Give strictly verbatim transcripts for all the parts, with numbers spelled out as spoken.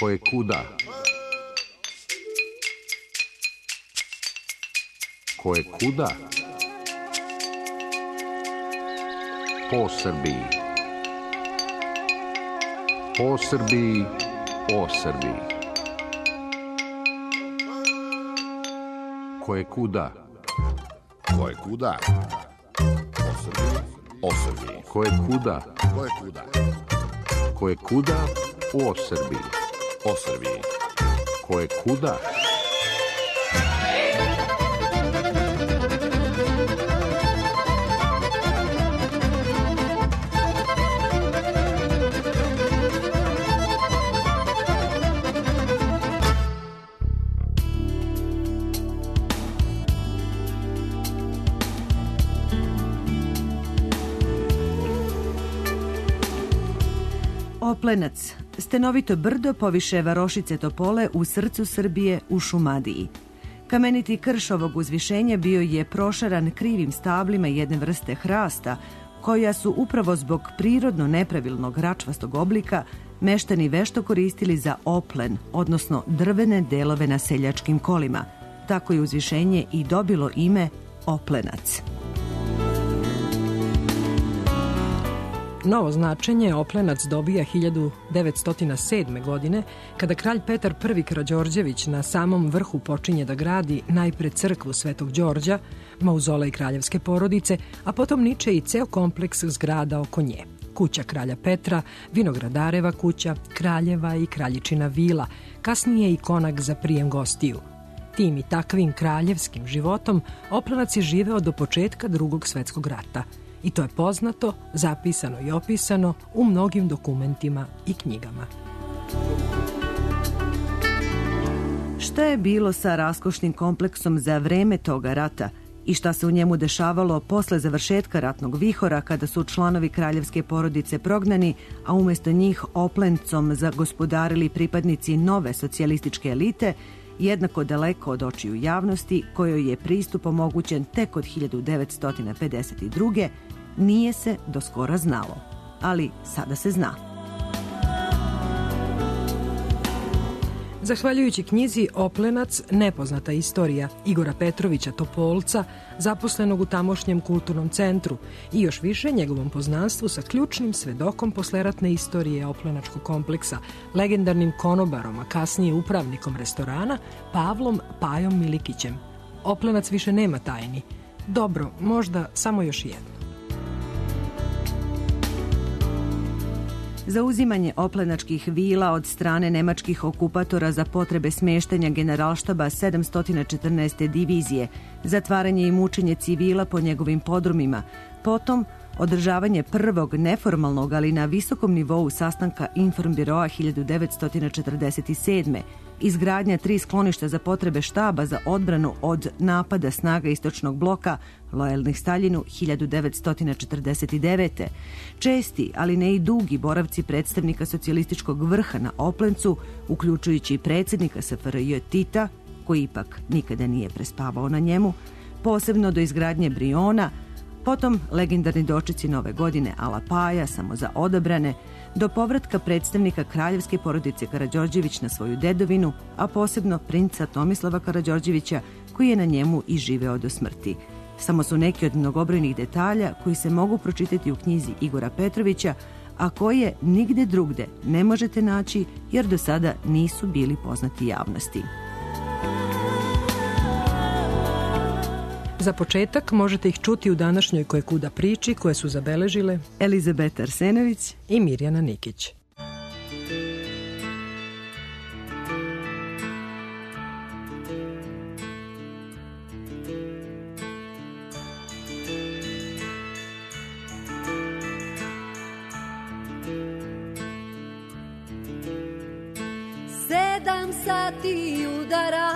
Koje kuda? Koje kuda? Po Srbiji. Po Srbiji, o Srbiji. Koje kuda? Koje kuda? O Srbiji, o Srbiji. Koje kuda? Koje kuda? Koje kuda? O Srbiji. O Srbiji. Koje kuda? Oplenac, stenovito brdo poviše Varošice Topole u srcu Srbije u Šumadiji. Kameniti krš ovog uzvišenja bio je prošaran krivim stablima jedne vrste hrasta, koja su upravo zbog prirodno nepravilnog račvastog oblika meštani vešto koristili za oplen, odnosno drvene delove na seljačkim kolima. Tako je uzvišenje i dobilo ime Oplenac. Novo značenje Oplenac dobija hiljadu devetsto sedme. godine, kada kralj Petar prvi. Karađorđević na samom vrhu počinje da gradi najpre crkvu Svetog Đorđa, mauzolej kraljevske porodice, a potom niče i ceo kompleks zgrada oko nje. Kuća kralja Petra, Vinogradareva kuća, Kraljeva i Kraljičina vila, kasnije i konak za prijem gostiju. Tim i takvim kraljevskim životom Oplenac je živeo do početka Drugog svetskog rata. I to je poznato, zapisano i opisano u mnogim dokumentima i knjigama. Šta je bilo sa raskošnim kompleksom za vreme toga rata i šta se u njemu dešavalo posle završetka ratnog vihora kada su članovi kraljevske porodice prognani, a umesto njih Oplencom zagospodarili pripadnici nove socijalističke elite, jednako daleko od očiju javnosti, kojoj je pristup omogućen tek od hiljadu devetsto pedeset druge. nije se do skora znalo. Ali sada se zna. Zahvaljujući knjizi Oplenac, nepoznata istorija Igora Petrovića Topolca, zaposlenog u tamošnjem kulturnom centru, i još više njegovom poznanstvu sa ključnim svedokom posleratne istorije Oplenačkog kompleksa, legendarnim konobarom, a kasnije upravnikom restorana, Pavlom Pajom Milikićem. Oplenac više nema tajni. Dobro, možda samo još jedno. Zauzimanje oplenačkih vila od strane nemačkih okupatora za potrebe smeštanja generalštaba sedamsto četrnaeste divizije, zatvaranje i mučenje civila po njegovim podrumima, potom održavanje prvog neformalnog, ali na visokom nivou sastanka Informbiroa hiljadu devetsto četrdeset sedme, izgradnja tri skloništa za potrebe štaba za odbranu od napada snaga istočnog bloka, lojalnih Staljinu hiljadu devetsto četrdeset devete, česti, ali ne i dugi boravci predstavnika socijalističkog vrha na Oplencu, uključujući predsjednika S F R J Tita, koji ipak nikada nije prespavao na njemu, posebno do izgradnje Briona, potom legendarni dočeci Nove godine Ala Paja, samo za odabrane, do povratka predstavnika kraljevske porodice Karađorđević na svoju dedovinu, a posebno princa Tomislava Karađorđevića, koji je na njemu i živeo do smrti. Samo su neki od mnogobrojnih detalja koji se mogu pročitati u knjizi Igora Petrovića, a koje nigde drugde ne možete naći jer do sada nisu bili poznati javnosti. Za početak možete ih čuti u današnjoj Kojekuda priči koje su zabeležile Elizabeta Arsenović i Mirjana Nikić. Sedam sati udara,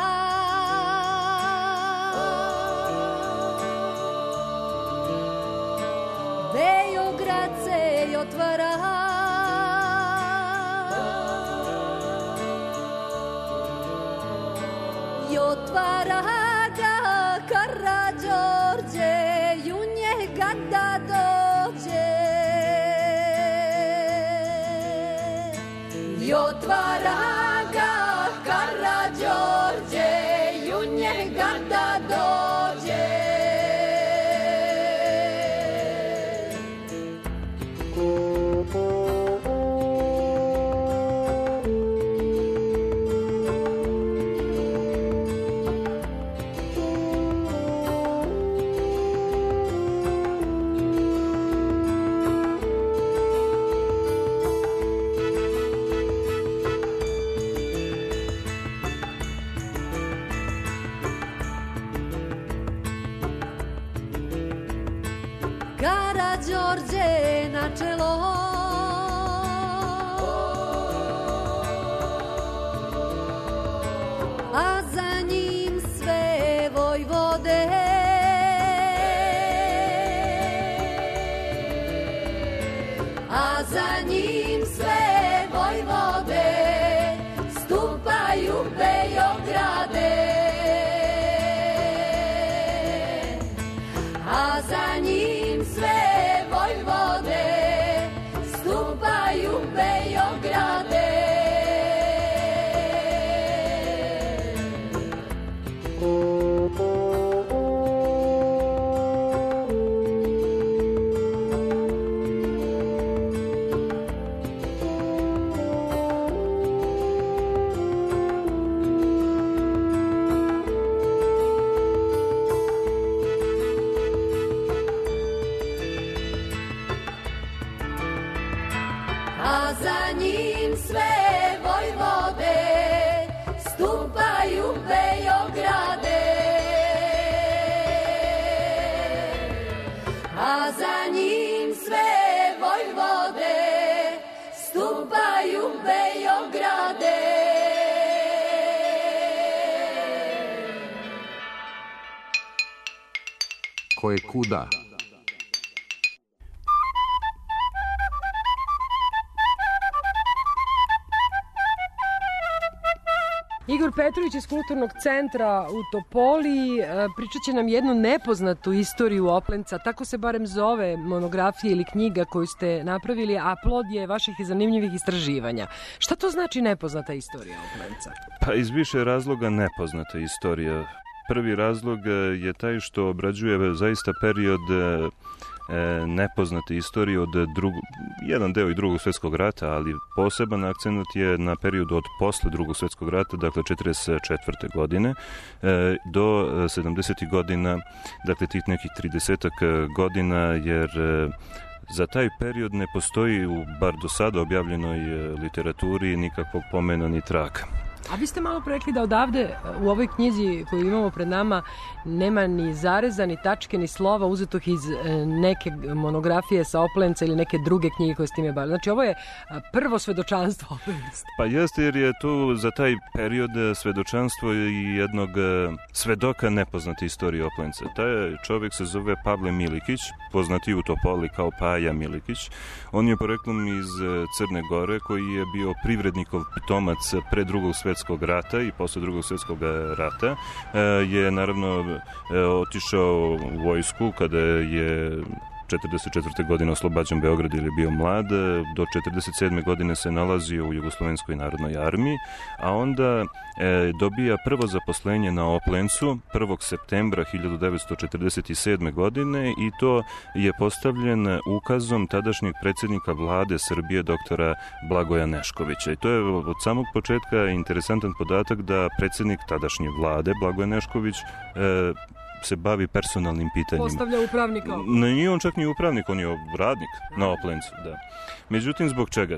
Beograd se otvara, i otvara ga Karađorđe, i u njega da dođe, i otvara rađa, Karađorđe, u njega da dođe. Karađorđe na čelo, a za njim sve vojvode. A za njim sve vojvode stupaju Beograde. A za njim sve vojvode stupaju Beograde. A za njim sve vojvode stupaju Beograde. A za njim sve vojvode stupaju Beograde. Ko je kuda? Igor Petrović iz Kulturnog centra u Topoli pričat će nam jednu nepoznatu istoriju Oplenca, tako se barem zove monografija ili knjiga koju ste napravili, a plod je vaših zanimljivih istraživanja. Šta to znači nepoznata istorija Oplenca? Pa iz više razloga nepoznata istorija. Prvi razlog je taj što obrađuje zaista period E, nepoznate istorije od drugo, jedan deo i drugog svjetskog rata, ali poseban akcent je na period od posle drugog svjetskog rata, dakle četrdeset četvrte godine e, do sedamdesetih godina, dakle tih nekih tridesetak godina, jer e, za taj period ne postoji u bar do sada objavljenoj literaturi nikakvog pomena ni traka. A vi ste malo rekli da odavde u ovoj knjizi koju imamo pred nama nema ni zareza, ni tačke, ni slova uzetog iz neke monografije sa Oplenca ili neke druge knjige koje s time bavili. Znači ovo je prvo svedočanstvo Oplenca. Pa jeste, jer je tu za taj period svedočanstvo i jednog svedoka nepoznate istorije Oplenca. Taj čovjek se zove Pavle Milikić, poznati u Topoli kao Paja Milikić. On je poreklom iz Crne Gore, koji je bio privrednikov pitomac pre drugog svjetskog rata i posle drugog svjetskog rata. Je naravno otišao u vojsku kada je četrdeset četvrte godine oslobađan Beograd ili je bio mlad, do četrdeset sedme godine se nalazio u Jugoslovenskoj narodnoj armiji, a onda e, dobija prvo zaposlenje na Oplencu prvog septembra hiljadu devetsto četrdeset sedme godine i to je postavljen ukazom tadašnjeg predsjednika vlade Srbije doktora Blagoja Neškovića. I to je od samog početka interesantan podatak da predsjednik tadašnje vlade Blagoje Nešković e, se bavi personalnim pitanjima. Postavlja upravnika. Ne, nije on čak ni upravnik, on je radnik na Oplencu, da. Međutim, zbog čega?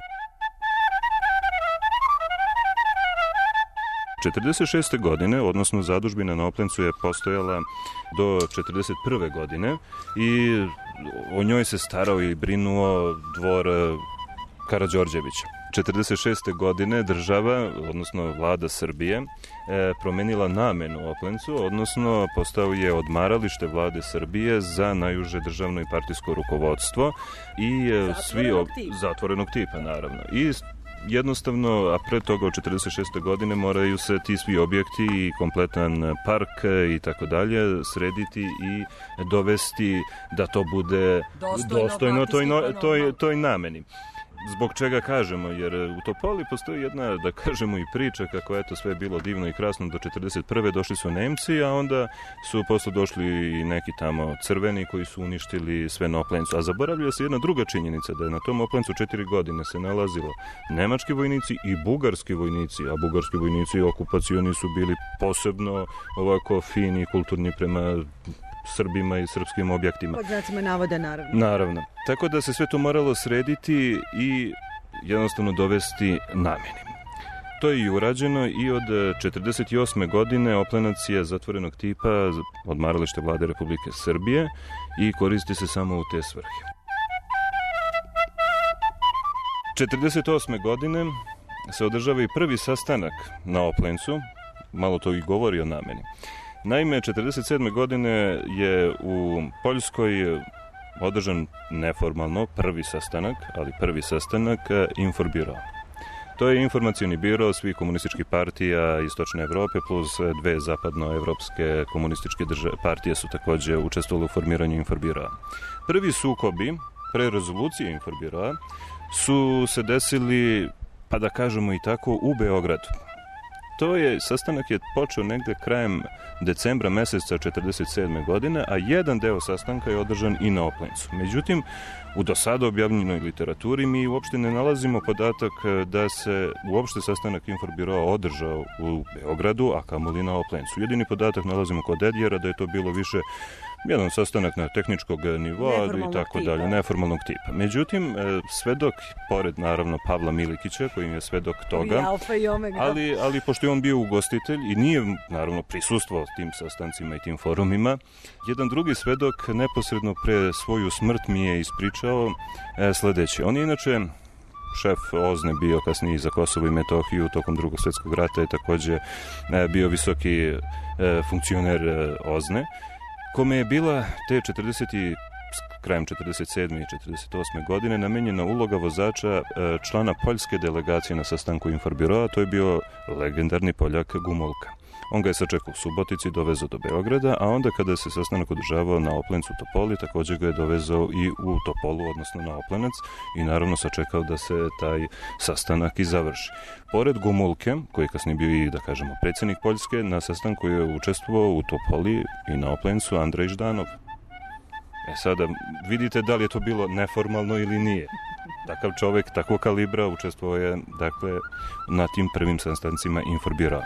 četrdeset šeste godine, odnosno zadužbina na Oplencu je postojala do četrdeset prve godine i o njoj se starao i brinuo dvor Karađorđevića. četrdeset šeste godine država, odnosno vlada Srbije, e, promenila namenu Oplencu, odnosno postao je odmaralište vlade Srbije za najuže državno i partijsko rukovodstvo i e, svi ob... zatvorenog tipa, naravno. I jednostavno, a pre toga od četrdeset šeste godine moraju se ti svi objekti i kompletan park i tako dalje srediti i dovesti da to bude dostojno, dostojno toj, no, toj, toj nameni. zbog čega kažemo, jer u Topoli postoji jedna, da kažemo, i priča kako je to sve bilo divno i krasno do četrdeset prve došli su Nemci, a onda su posle došli i neki tamo crveni koji su uništili sve na Oplencu. A zaboravlja se jedna druga činjenica, da je na tom Oplencu četiri godine se nalazilo nemački vojnici i bugarski vojnici, a bugarski vojnici okupacioni su bili posebno ovako fini i kulturni prema Srbima i srpskim objektima. Pod znacima navoda, naravno. Naravno. Tako da se sve to moralo srediti i jednostavno dovesti nameni. To je i urađeno i od četrdeset osme godine Oplenac je zatvorenog tipa, odmaralište vlade Republike Srbije i koristi se samo u te svrhe. četrdeset osme godine se održava i prvi sastanak na Oplencu, malo to i govori o nameni. Naime, četrdeset sedme godine je u Poljskoj održan neformalno prvi sastanak, ali prvi sastanak Inforbiro. To je informacioni biro svih komunističkih partija Istočne Evrope plus dve zapadnoevropske komunističke države, partije su takođe učestvovali u formiranju Inforbiroa. Prvi sukobi pre rezolucije Inforbiroa su se desili, pa da kažemo i tako, u Beogradu. To je, sastanak je počeo negde krajem decembra meseca četrdeset sedme godine, a jedan deo sastanka je održan i na Oplencu. Međutim, u do sada objavljenoj literaturi mi uopšte ne nalazimo podatak da se uopšte sastanak Inforbiroa održao u Beogradu, a kamoli na Oplencu. Jedini podatak nalazimo kod Edijera da je to bilo više jedan sastanak na tehničkog nivoa i tako tipa. dalje, neformalnog tipa. Međutim, svedok, pored naravno Pavla Milikića, koji je svedok toga, ali, ali pošto je on bio ugostitelj i nije naravno prisustvovao tim sastancima i tim forumima, jedan drugi svedok neposredno pre svoju smrt mi je ispričao e, sledeće. On je inače šef Ozne bio kasnije za Kosovo i Metohiju tokom drugog svjetskog rata, je takođe e, bio visoki e, funkcioner e, Ozne, kome je bila te četrdeset krajem četrdeset sedme i četrdeset osme godine namenjena uloga vozača člana poljske delegacije na sastanku Inforbiroa, to je bio legendarni Poljak Gumulka. On ga je sačekao u Subotici, dovezao do Beograda, a onda kada se sastanak održavao na Oplencu Topoli, takođe ga je dovezao i u Topolu, odnosno na Oplenac, i naravno sačekao da se taj sastanak i završi. Pored Gumulke, koji je kasnije bio i, da kažemo, predsjednik Poljske, na sastanku je učestvovao u Topoli i na Oplencu Andrej Ždanov. E sada, vidite da li je to bilo neformalno ili nije. Takav čovek, takvog kalibra, učestvovao je, dakle, na tim prvim sastancima Inforbiroa.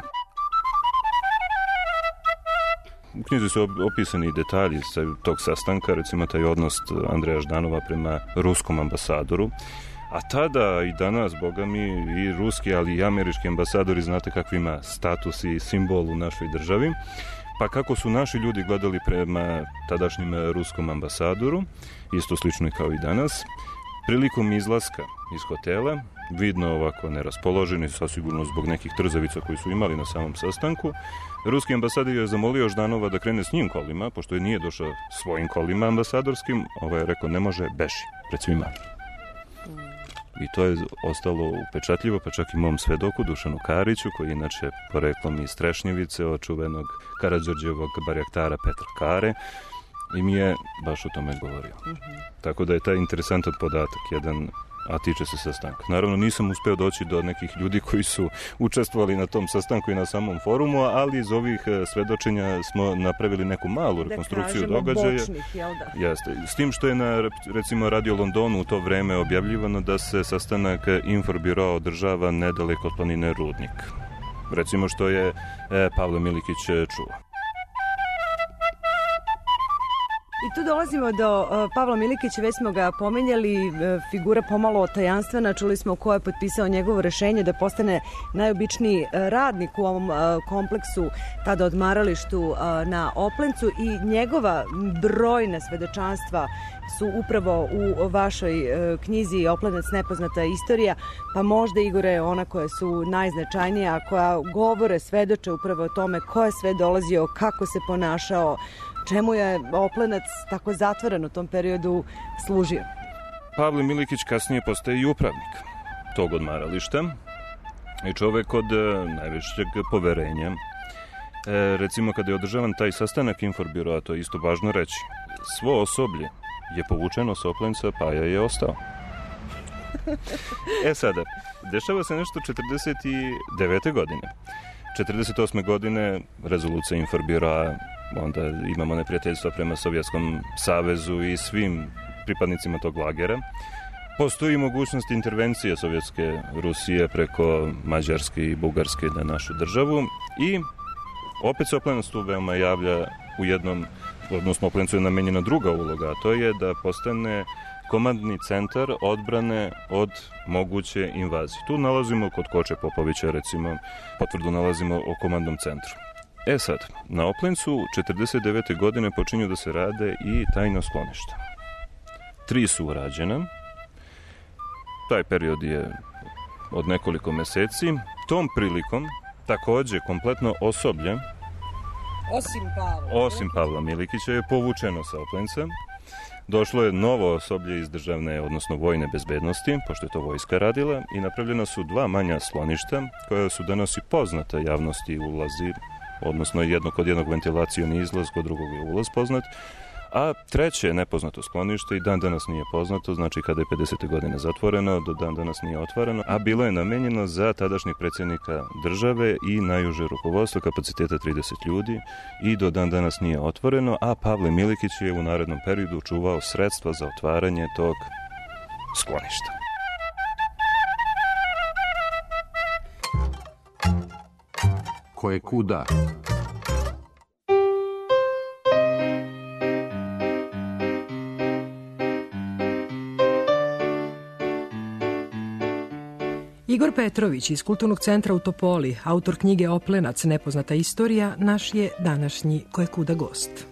U knjizi su opisani detalji tog sastanka, recimo taj odnos Andreja Ždanova prema ruskom ambasadoru, a tada i danas, boga mi, i ruski, ali i američki ambasadori, znate kakvi ima status i simbol u našoj državi, pa kako su naši ljudi gledali prema tadašnjim ruskom ambasadoru, isto slično i kao i danas. Prilikom izlaska iz hotela, vidno ovako neraspoloženi, sasigurno zbog nekih trzavica koji su imali na samom sastanku, ruski ambasador je zamolio Ždanova da krene s njim kolima, pošto je nije došao svojim kolima ambasadorskim, ovaj je rekao ne može, beši, pred svima. I to je ostalo upečatljivo, pa čak i mom svedoku Dušanu Kariću, koji je inače poreklom iz Trešnjevice, od čuvenog Karađorđevog barjaktara Petra Kare, i mi je baš o tome govorio. Mm-hmm. Tako da je taj interesantan podatak, jedan, a tiče se sastanka. Naravno, nisam uspeo doći do nekih ljudi koji su učestvovali na tom sastanku i na samom forumu, ali iz ovih svedočenja smo napravili neku malu rekonstrukciju događaja. Bočnih, jel da? Jeste. S tim što je na, recimo, Radio Londonu u to vreme objavljivano da se sastanak Inforbiroa održava nedaleko od planine Rudnik. Recimo što je e, Pavle Milikić čuo. I tu dolazimo do uh, Pavla Milikića, već smo ga pomenjali, uh, figura pomalo tajanstvena, čuli smo ko je potpisao njegovo rešenje da postane najobičniji uh, radnik u ovom uh, kompleksu, tada odmaralištu uh, na Oplencu, i njegova brojna svedočanstva su upravo u vašoj uh, knjizi Oplenac nepoznata istorija, pa možda, Igore, ona koja su najznačajnija, koja govore, svedoče upravo o tome ko je sve dolazio, kako se ponašao, čemu je Oplenac tako zatvoren u tom periodu služio? Pavle Milikić kasnije postaje i upravnik tog odmarališta i čovek od najvećeg poverenja. E, recimo, kada je održavan taj sastanak Inforbiroa, to je isto važno reći, svo osoblje je povučeno s Oplenca, Paja je ostao. E sada, dešava se nešto četrdeset devete godine. četrdeset osme godine rezolucija Inforbira, onda imamo neprijateljstva prema Sovjetskom savezu i svim pripadnicima tog lagera. Postoji mogućnost intervencije Sovjetske Rusije preko Mađarske i Bugarske na našu državu i opet se Oplenac tu veoma javlja u jednom, odnosno Oplencu je namenjena druga uloga, a to je da postane komandni centar odbrane od moguće invazije. Tu nalazimo kod Koče Popovića, recimo, potvrdu nalazimo o komandnom centru. E sad, na Oplencu četrdeset devete godine počinju da se rade i tajna skloništa. Tri su urađena. Taj period je od nekoliko meseci. Tom prilikom takođe kompletno osoblje Osim Pavla. Osim Pavla Milikića je povučeno sa Oplenca. Došlo je novo osoblje iz državne, odnosno vojne bezbednosti, pošto je to vojska radila, i napravljena su dva manja skloništa, koja su danas i poznata javnosti ulazi, odnosno jedno kod jednog ventilacioni izlaz, kod drugog je ulaz poznat, a treće nepoznato sklonište i dan danas nije poznato, znači kada je pedesete godine zatvoreno, do dan danas nije otvoreno, a bilo je namenjeno za tadašnjeg predsjednika države i najuže rukovodstvo kapaciteta trideset ljudi i do dan danas nije otvoreno, a Pavle Milikić je u narednom periodu čuvao sredstva za otvaranje tog skloništa. Ko je kuda? Igor Petrović iz Kulturnog centra u Topoli, autor knjige Oplenac, nepoznata istorija, naš je današnji kojekuda gost.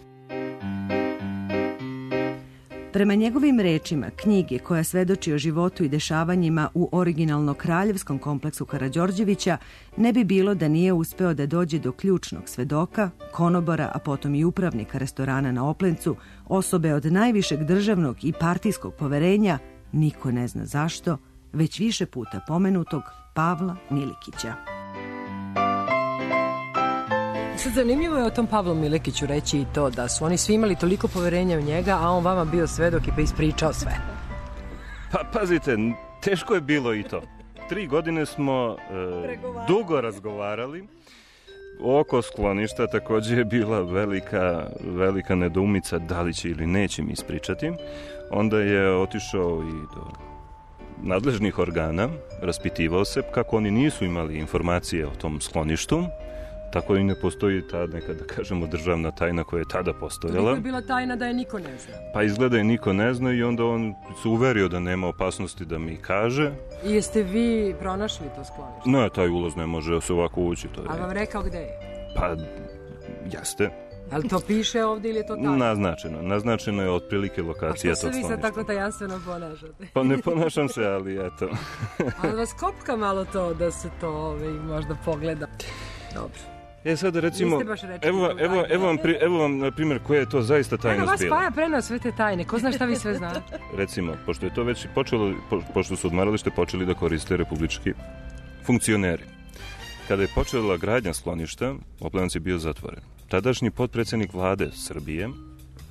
Prema njegovim rečima, knjige koja svedoči o životu i dešavanjima u originalno kraljevskom kompleksu Karađorđevića ne bi bilo da nije uspeo da dođe do ključnog svedoka, konobara, a potom i upravnika restorana na Oplencu, osobe od najvišeg državnog i partijskog poverenja, niko ne zna zašto, već više puta pomenutog Pavla Milikića. Sad zanimljivo je o tom Pavlu Milikiću reći i to da su oni svi imali toliko poverenja u njega, a on vama bio svedok i pa ispričao sve. Pa pazite, teško je bilo i to. Tri godine smo e, dugo razgovarali. Oko skloništa također je bila velika, velika nedoumica da li će ili neće mi ispričati. Onda je otišao i do nadležnih organa, raspitivao se kako oni nisu imali informacije o tom skloništu, tako i ne postoji ta neka, da kažemo, državna tajna koja je tada postojala. Toliko je bila tajna da je niko ne zna. Pa izgleda je niko ne zna i onda on se uverio da nema opasnosti da mi kaže. I jeste vi pronašli to sklonište? Ne, taj ulaz ne može se ovako ući. To je... A vam rekao gde je? Pa, jeste. Ali to piše ovdje ili je to tajno? Naznačeno. Naznačeno je otprilike lokacija tog skloništa. A što se vi sad tako tajanstveno ponašate? Pa ne ponašam se, ali eto. Ali vas kopka malo to da se to ovaj, možda pogleda. Dobro. E sad recimo, evo, evo, evo, vam, pri, evo vam na primjer koja je to zaista tajnost bila. Evo vas Paja prenao sve te tajne, ko zna šta vi sve znate? Recimo, pošto je to već počelo, po, pošto su odmaralište počeli da koriste republički funkcioneri. Kada je počela gradnja skloništa, Oplenac je bio zatvoren. Tadašnji potpredsjednik vlade Srbije, e,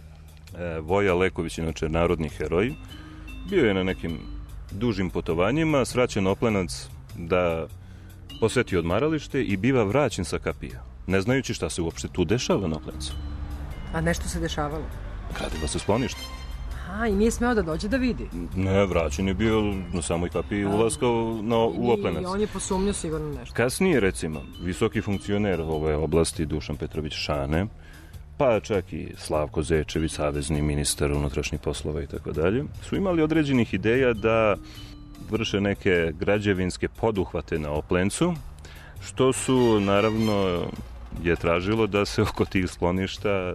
Voja Leković, inače narodni heroj, bio je na nekim dužim putovanjima, sraćen Oplenac da poseti odmaralište i biva vraćen sa kapija, ne znajući šta se uopšte tu dešava na Oplencu. A nešto se dešavalo? Gradilo se sklonište. A, i nije smeo da dođe da vidi? Ne, vraćen je bio na samoj kapiji ulaska na, u Oplenac. I on je posumnio sigurno nešto. Kasnije, recimo, visoki funkcioner ove oblasti, Dušan Petrović Šane, pa čak i Slavko Zečević, savezni ministar unutrašnjih poslova i tako dalje, su imali određenih ideja da vrše neke građevinske poduhvate na Oplencu, što su, naravno, je tražilo da se oko tih skloništa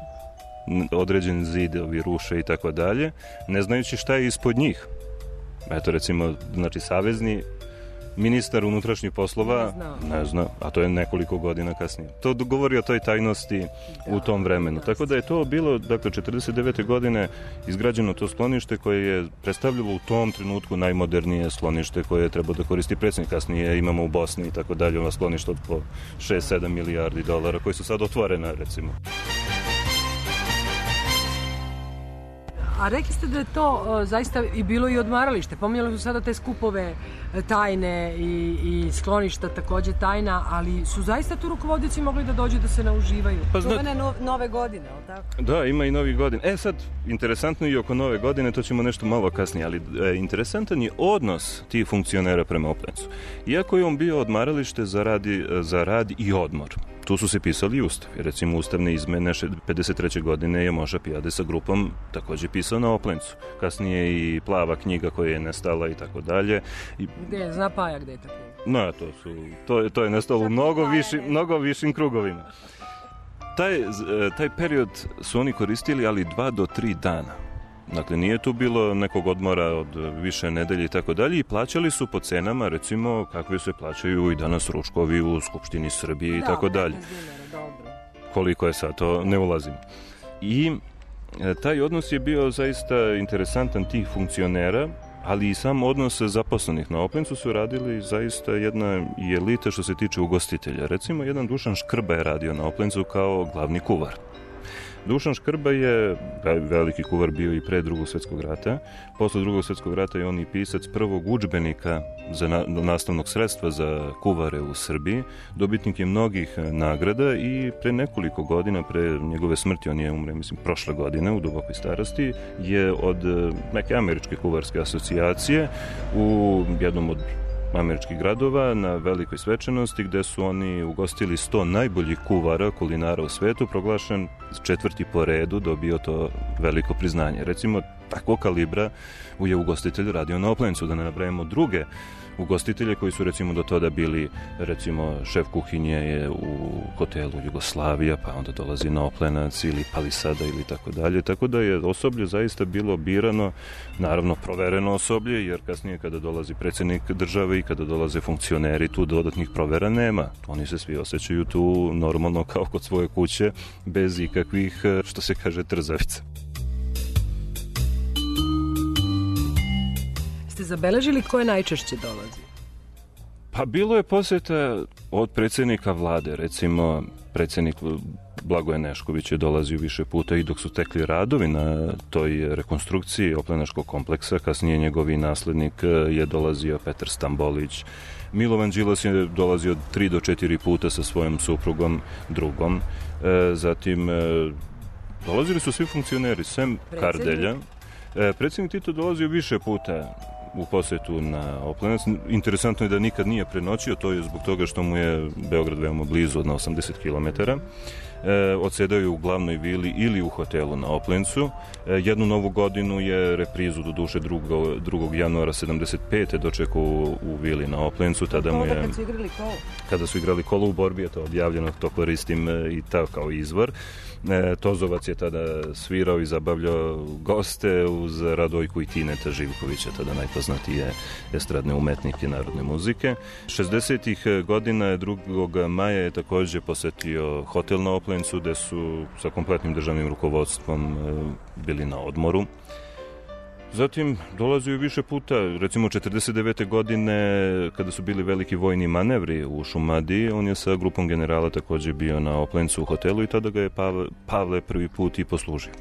određeni zidovi ruše i tako dalje, ne znajući šta je ispod njih. Eto, recimo, znači, savezni ministar unutrašnjih poslova ne, ne zna, a to je nekoliko godina kasnije. To govori o toj tajnosti u tom vremenu. Tako da je to bilo, dakle, četrdeset devete godine izgrađeno to sklonište koje je predstavljalo u tom trenutku najmodernije sklonište koje je trebao da koristi predsjednik. Kasnije imamo u Bosni i tako dalje, ova skloništa od po šest sedam milijardi dolara koji su sad otvorena, recimo. A rekli ste da je to o, zaista i bilo i odmaralište. Pominjali su sada te skupove tajne i, i skloništa takođe tajna, ali su zaista tu rukovodioci mogli da dođu da se nauživaju. Pa zna... no, nove godine, ali tako? Da, ima i novih godina. E sad, interesantno i oko nove godine, to ćemo nešto malo kasnije, ali e, interesantan je odnos tih funkcionera prema Oplencu. Iako je on bio odmaralište za, radi, za rad i odmor, tu su se pisali i ustavi. Recimo, ustavne izmene pedeset treće godine je Moša Pijade sa grupom takođe pisao na Oplencu. Kasnije i Plava knjiga koja je nestala i tako dalje. Gde je, zna Paja gde je ta knjiga? No, to, su, to, je, to je nestalo u mnogo, viši, mnogo višim krugovima. Taj, taj period su oni koristili, ali dva do tri dana. Dakle, nije tu bilo nekog odmora od više nedelje i tako dalje i plaćali su po cenama, recimo, kakve se plaćaju i danas ručkovi u Skupštini Srbije i tako dalje. Koliko je sad, to ne ulazim. I e, taj odnos je bio zaista interesantan tih funkcionera, ali i sam odnos zaposlenih. Na Oplencu su radili zaista jedna i elita što se tiče ugostitelja. Recimo, jedan Dušan Škrba je radio na Oplencu kao glavni kuvar. Dušan Škrba je veliki kuvar bio i pre drugog svjetskog rata. Posle drugog svjetskog rata je on i pisac prvog udžbenika za na, nastavnog sredstva za kuvare u Srbiji. Dobitnik je mnogih nagrada i pre nekoliko godina, pre njegove smrti, on je umre, mislim, prošle godine u dubokoj starosti, je od neke američke kuvarske asocijacije u jednom od američkih gradova na velikoj svečanosti gde su oni ugostili sto najboljih kuvara, kulinara u svetu, proglašen četvrti po redu, dobio to veliko priznanje. Recimo, takvog kalibra je ugostitelj radio na Oplencu, da ne nabrajemo druge ugostitelje koji su recimo do tada bili, recimo šef kuhinje je u hotelu Jugoslavija, pa onda dolazi na Oplenac ili Palisada ili tako dalje, tako da je osoblje zaista bilo birano, naravno provereno osoblje, jer kasnije kada dolazi predsjednik države i kada dolaze funkcioneri, tu dodatnih provera nema. Oni se svi osjećaju tu normalno kao kod svoje kuće, bez ikakvih, što se kaže, trzavica. Ste zabeležili ko je najčešće dolazi? Pa bilo je posjeta od predsjednika vlade, recimo predsjednik Blagoje Nešković je dolazio više puta i dok su tekli radovi na toj rekonstrukciji Oplenačkog kompleksa, kasnije njegovi naslednik je dolazio Petar Stambolić. Milovan Đilas je dolazio tri do četiri puta sa svojom suprugom, drugom. E, zatim e, dolazili su svi funkcioneri, sem Kardelja. E, predsjednik Tito dolazio više puta u posjetu na Oplenac. Interesantno je da nikad nije prenoćio, to je zbog toga što mu je Beograd veoma blizu, od na osamdeset kilometara. E, odsedao je u glavnoj vili ili u hotelu na Oplencu. E, jednu novu godinu je reprizu do duše drugog januara sedamdeset pete dočekao u, u vili na Oplencu. Tada mu je, kad su igrali kolo? Kada su igrali kolo u borbi, je to objavljeno, to koristim i to kao izvor. E, Tozovac je tada svirao i zabavljao goste uz Radojku i Tineta Živkovića, tada najpoznatije estradne umetnike narodne muzike. šezdesetih godina je drugog maja je takođe posetio hotel na Oplencu, gde su sa kompletnim državnim rukovodstvom bili na odmoru. Zatim dolazio više puta, recimo četrdeset devete godine kada su bili veliki vojni manevri u Šumadiji, on je sa grupom generala takođe bio na Oplencu u hotelu i tada ga je Pavle, Pavle prvi put i poslužio.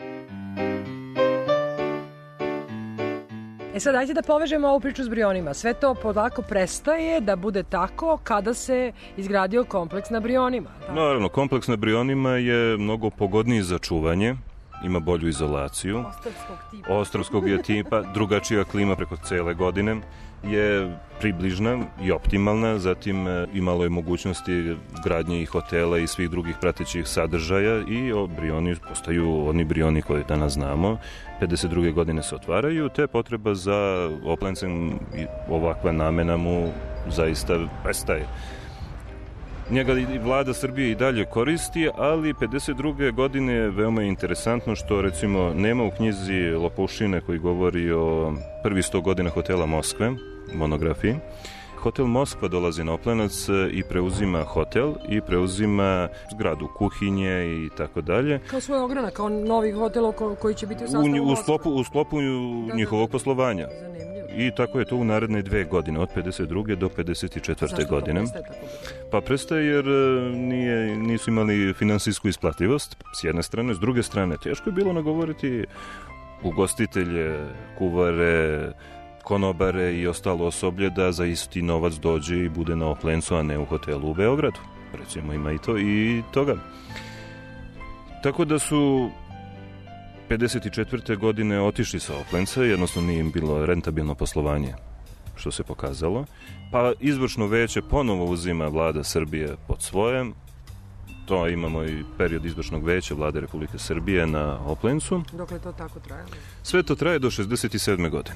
E sad, dajte da povežemo ovu priču s Brionima. Sve to polako prestaje da bude tako kada se izgradio kompleks na Brionima. Tako? Naravno, kompleks na Brionima je mnogo pogodniji za čuvanje, ima bolju izolaciju. Ostrvskog tipa. Ostrvskog je tipa, drugačija klima preko cele godine, je približna i optimalna, zatim imalo je mogućnosti gradnje i hotela i svih drugih pratećih sadržaja i Brioni postaju oni Brioni koje danas znamo. pedeset druge godine se otvaraju, te potreba za Oplencem i ovakva namena mu zaista prestaje. Njega i vlada Srbije i dalje koristi, ali pedeset druge godine je veoma interesantno što recimo nema u knjizi Lopušine koji govori o prvi sto godina hotela Moskve, monografiji. Hotel Moskva dolazi na Oplenac i preuzima hotel i preuzima zgradu kuhinje i tako dalje. Kao svoj ogranak, kao novi hotel koji će biti u sastavu u, u sklopu, u sklopu da, njihovog da, da, poslovanja. Zanimljivo. I tako je to u naredne dve godine, od pedeset druge do pedeset četvrte Zašto godine. Zašto to prestaje tako? Pa prestaje jer nije, nisu imali finansijsku isplativost, s jedne strane. S druge strane, teško je bilo nagovoriti ugostitelje, kuvare, konobare i ostalo osoblje da za isti novac dođe i bude na Oplencu, a ne u hotelu u Beogradu. Recimo, ima i to i toga. Tako da su pedeset četvrte godine otišli sa Oplenca, jednostavno nije im bilo rentabilno poslovanje, što se pokazalo. Pa izvršno veće ponovo uzima vlada Srbije pod svojem. To imamo i period izvršnog veća vlade Republike Srbije na Oplencu. Dokle to tako traje? Sve to traje do šezdeset sedme godine.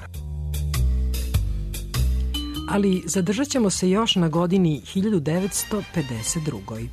Ali zadržat ćemo se još na godini hiljadu devetsto pedeset druge.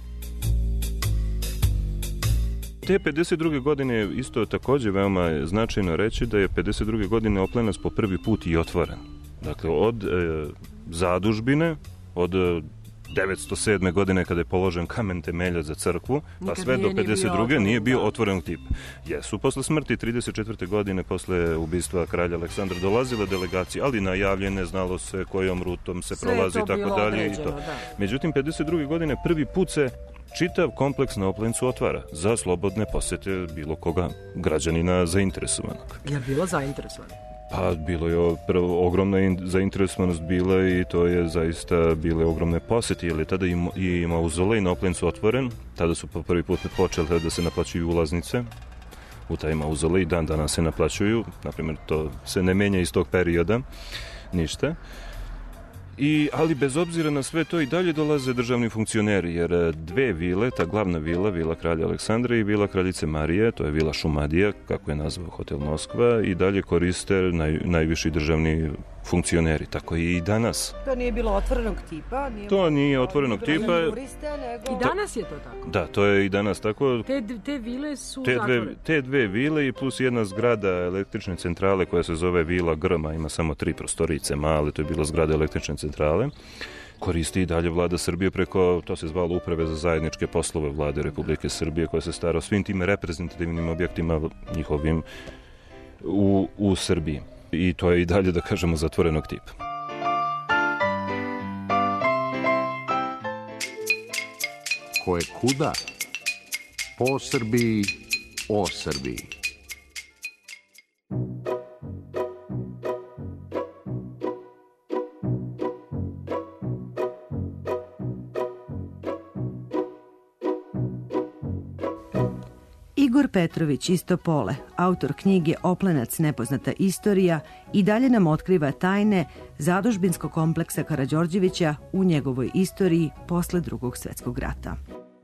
Te pedeset druge godine isto takođe veoma značajno reći da je pedeset druge godine Oplenac po prvi put i otvoren. Dakle, od e, zadužbine, od devetsto sedme godine kada je položen kamen temelja za crkvu, pa Nikad sve do pedeset druge nije bio da. otvorenog tipa. Jesu, posle smrti trideset četvrte godine, posle ubistva kralja Aleksandra, dolazila delegacija, ali najavljene, znalo se kojom rutom se sve prolazi i tako dalje. I to. Da. Međutim, pedeset druge godine prvi put se čitav kompleks na Oplencu otvara za slobodne posete bilo koga građanina zainteresovanog. Je li bilo zainteresovano? Pa bilo je prvo ogromna in, zainteresovanost bila i to je zaista bile ogromne posete, jer je tada i, i mauzolej na Oplencu otvoren, tada su po prvi put počeli da se naplaćuju ulaznice u taj mauzolej, dan danas se naplaćuju, naprimjer to se ne menja iz tog perioda, ništa. I, ali bez obzira na sve to i dalje dolaze državni funkcioneri, jer dve vile, ta glavna vila, vila kralja Aleksandra i vila kraljice Marije, to je vila Šumadija, kako je nazvao hotel Moskva, i dalje koriste naj, najviši državni funkcioneri, tako i danas. To nije bilo otvorenog tipa? Nije to nije otvorenog tipa. Turiste, nego... I danas je to tako? Da, to je i danas tako. Te, te vile su te zatvorene? dve, te dve vile i plus jedna zgrada električne centrale koja se zove Vila Grma, ima samo tri prostorice male, to je bila zgrada električne centrale. Koristi i dalje vlada Srbije preko, to se zvalo Uprave za zajedničke poslove vlade Republike Srbije, koja se stara o svim tim reprezentativnim objektima njihovim u, u Srbiji. I to je i dalje, da kažemo, zatvorenog tipa. Ko je kuda? Po Srbiji, o Srbiji. Igor Petrović iz Topole, autor knjige Oplenac nepoznata istorija, i dalje nam otkriva tajne zadužbinskog kompleksa Karađorđevića u njegovoj istoriji posle Drugog svetskog rata.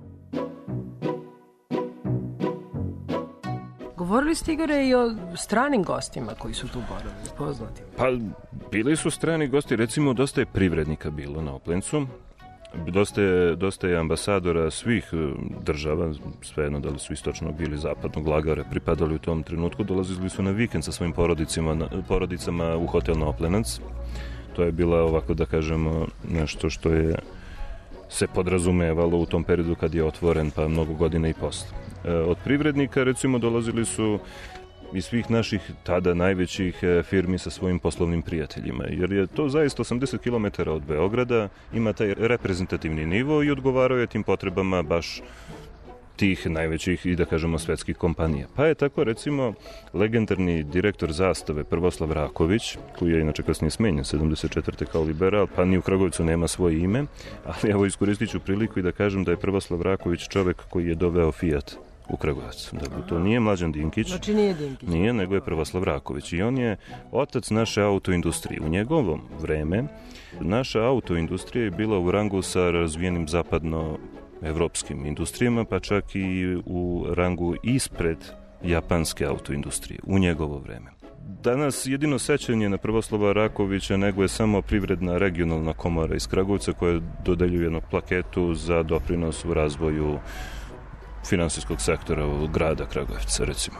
Govorili ste, Igore, i o stranim gostima koji su tu boravili, poznati. Pa, bili su strani gosti, recimo dosta je privrednika bilo na Oplencu. Dosta je, dosta je ambasadora svih država, svejedno da li su istočnog bili zapadnog lagara, pripadali u tom trenutku, dolazili su na vikend sa svojim porodicama, porodicama u hotel na Oplenac. To je bila, ovako da kažemo, nešto što je se podrazumevalo u tom periodu kad je otvoren, pa mnogo godina i posle. Od privrednika, recimo, dolazili su iz svih naših tada najvećih firmi sa svojim poslovnim prijateljima, jer je to zaista osamdeset kilometara od Beograda, ima taj reprezentativni nivo i odgovarao je tim potrebama baš tih najvećih i da kažemo svetskih kompanija. Pa je tako recimo legendarni direktor Zastave Prvoslav Raković, koji je inače kasnije smenjen sedamdeset četvrte kao liberal, pa ni u Kragujevcu nema svoje ime, ali evo iskoristit ću priliku i da kažem da je Prvoslav Raković čovek koji je doveo Fiat u Kragujevac. Dakle, to nije Mlađan Dinkić. Znači nije Dinkić. Nije, nego je Prvoslav Raković. I on je otac naše autoindustrije. U njegovom vreme naša autoindustrija je bila u rangu sa razvijenim zapadnoevropskim industrijama, pa čak i u rangu ispred japanske autoindustrije. U njegovo vreme. Danas jedino sećanje na Prvoslava Rakovića nego je samo privredna regionalna komora iz Kragujevca koja dodeljuje jednu plaketu za doprinos u razvoju finansijskog sektora u grada Kragujevca, recimo.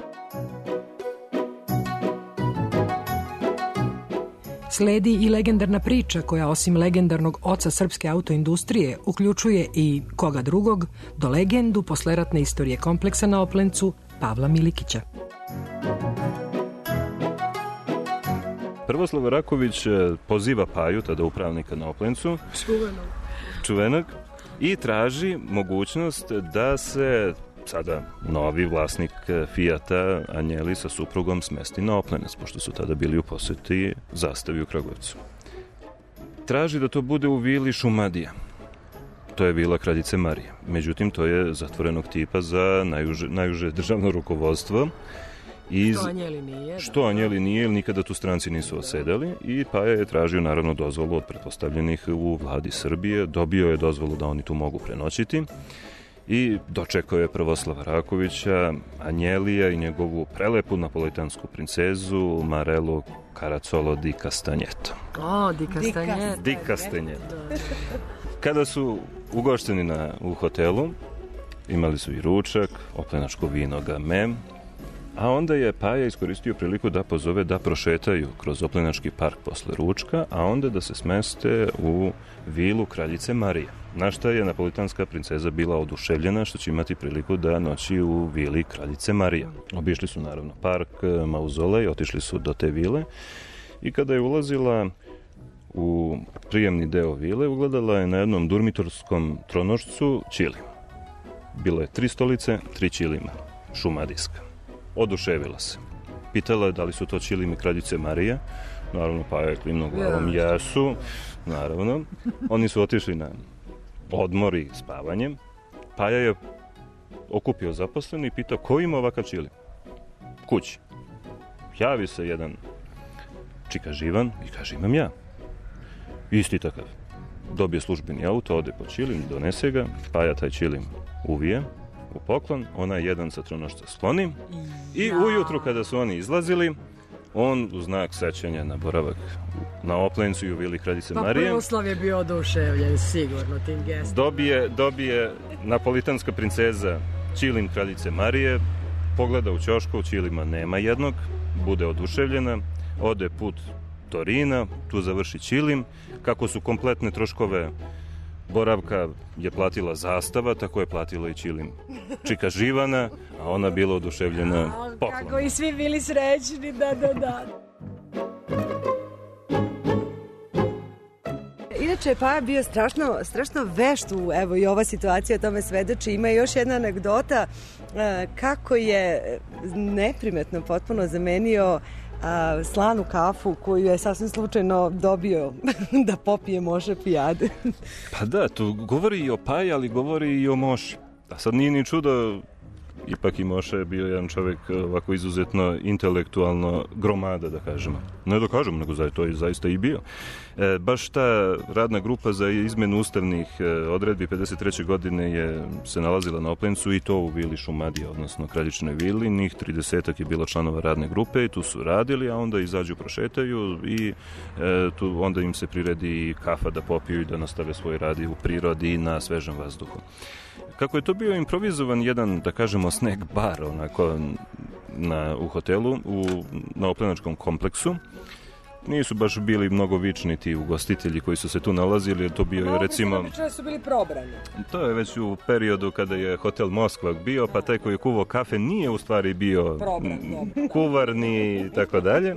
Sledi i legendarna priča koja osim legendarnog oca srpske autoindustrije uključuje i koga drugog do legendu posleratne istorije kompleksa na Oplencu Pavla Milikića. Prvoslav Raković poziva Paju, tada upravnika na Oplencu, čuvenog, čuvenog, i traži mogućnost da se sada novi vlasnik Fijata, Anjeli, sa suprugom smesti na Oplenac, pošto su tada bili u poseti zastavi u Kragujevcu. Traži da to bude u vili Šumadija. To je vila kraljice Marije. Međutim, to je zatvorenog tipa za najuže, najuže državno rukovodstvo. Iz... Što Anjeli nije. Da. Što Anjeli nije, jer nikada tu stranci nisu osedali, i Paja je tražio naravno dozvolu od pretpostavljenih u vladi Srbije, dobio je dozvolu da oni tu mogu prenoćiti i dočekao je Prvoslava Rakovića, Anjelija i njegovu prelepu napolitansku princezu Marelu Caracciolo di Castagneto. O, di Castagneto. Di Castagneto. Kada su ugošteni na, u hotelu, imali su i ručak, oplenačko vino Gamem, a onda je Paja iskoristio priliku da pozove da prošetaju kroz Oplenački park posle ručka, a onda da se smeste u vilu kraljice Marije. Na šta je napolitanska princeza bila oduševljena što će imati priliku da noći u vili kraljice Marije. Obišli su naravno park, mauzolej, otišli su do te vile i kada je ulazila u prijemni deo vile, ugledala je na jednom durmitorskom tronošcu ćilim. Bilo je tri stolice, tri ćilima, šumadijska. Oduševila se. Pitala je da li su to ćilimi kraljice Marije. Naravno, pa je klimno glavom, jesu. Naravno. Oni su otišli na odmor i spavanjem. Paja je okupio zaposleni i pitao ko ima ovakav ćilim? Kući. Javi se jedan čika živan i kaže imam ja. Isti takav. Dobije službeni auto, ode po ćilim, donese ga, Paja taj ćilim uvije u poklon, ona jedan sa tronošca skloni i ujutru kada su oni izlazili, on u znak sećanja na boravak na Oplencu i u vili kraljice Marije. Pa Prvoslav je bio oduševljen sigurno tim gestom. Dobije, dobije napolitanska princeza ćilim kraljice Marije, pogleda u ćošku, ćilima nema jednog, bude oduševljena, ode put Torina, tu završi ćilim, kako su kompletne troškove boravka je platila zastava, tako je platila i ćilim čika Živana, a ona bila oduševljena poklon. Kako i svi bili srećni, da, da, da. Inače, Paja bio strašno, strašno vešt u, evo i ova situacija tome svedoči. Ima još jedna anegdota kako je neprimetno potpuno zamenio a, slanu kafu koju je sasvim slučajno dobio da popije Moše Pijade. Pa da, to govori i o Paji, ali govori i o Moši. A sad nije ni čudo, ipak i Moša je bio jedan čovjek ovako izuzetno intelektualno gromada, da kažemo. Ne da kažemo, nego za to je zaista i bio. E, baš ta radna grupa za izmenu ustavnih odredbi pedeset treće godine je se nalazila na Oplencu i to u vili Šumadija, odnosno Kraljičnoj vili. Njih tridesetak je bilo članova radne grupe i tu su radili, a onda izađu, prošetaju i e, tu onda im se priredi kafa da popiju i da nastave svoj rad u prirodi i na svežem vazduhu. Kako je to bio improvizovan jedan, da kažemo, snack bar onako na, u hotelu, u, na Oplenačkom kompleksu, nisu baš bili mnogo vični ti ugostitelji koji su se tu nalazili, to bio je recimo... Obično su bili probrani. To je već u periodu kada je hotel Moskva bio, pa taj koji je kuvao kafe nije u stvari bio Probran, kuvarni i tako dalje.